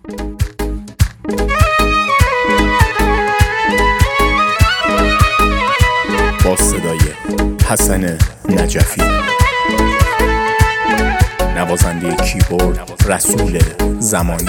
با صدای حسن نجفی، نوازنده کیبورد رسول زمانی.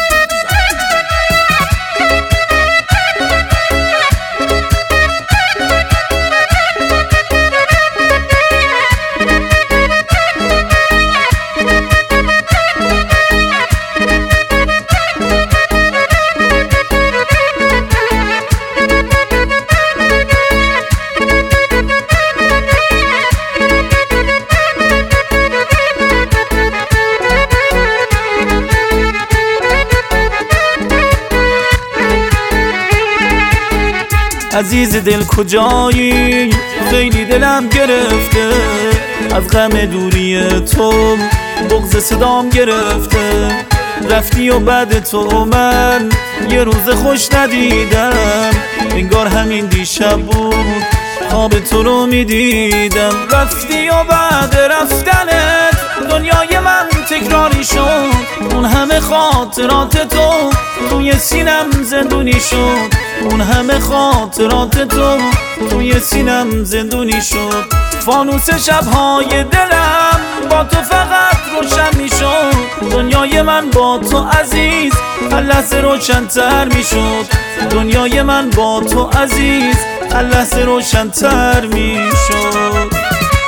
عزیز دل کجایی؟ خیلی دلم گرفته، از غم دوری تو بغض صدام گرفته. رفتی و بعد تو من یه روز خوش ندیدم، انگار همین دیشب بود خواب تو رو میدیدم. رفتی و بعد رفتنت دنیای من تکراری شد، اون همه خاطرات تو توی سینم زندونی شد، اون همه خاطرات تو توی سینم زندونی شد. فانوس شبهای دلم با تو فقط روشن می شد، دنیای من با تو عزیز هر لحظه روشن‌تر می شد، دنیای من با تو عزیز هر لحظه روشن‌تر می شد.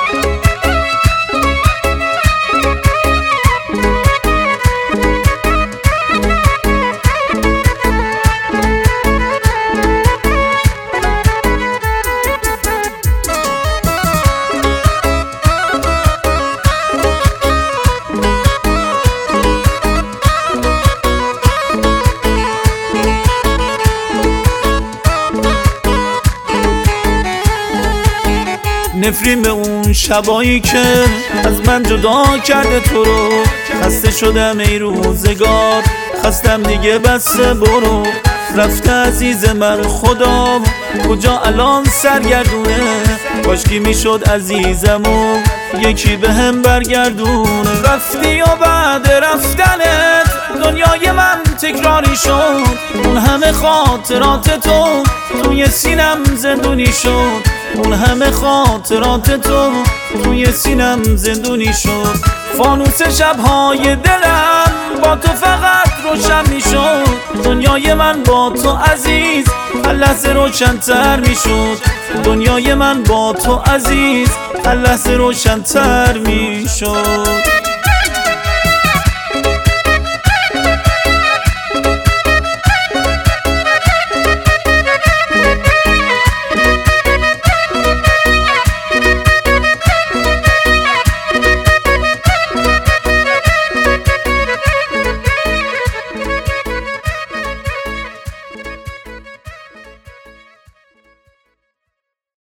نفرین به اون شبایی که از من جدا کرده تو رو، خسته شدم ای روزگار، خستم دیگه بس برو. رفته عزیز من خدا کجا الان سرگردونه، کاشکی میشد عزیزم و یکی به هم برگردونه. رفتی و بعد رفتنت دنیای من تکراری شد، اون همه خاطرات تو توی سینم زندونی شد، اون همه خاطرات تو توی سینم زندونی شد. فانوس شبهای دلم با تو فقط روشن می شد، دنیای من با تو عزیز هر لحظه روشن‌تر می شد، دنیای من با تو عزیز هر لحظه روشن‌تر می شد.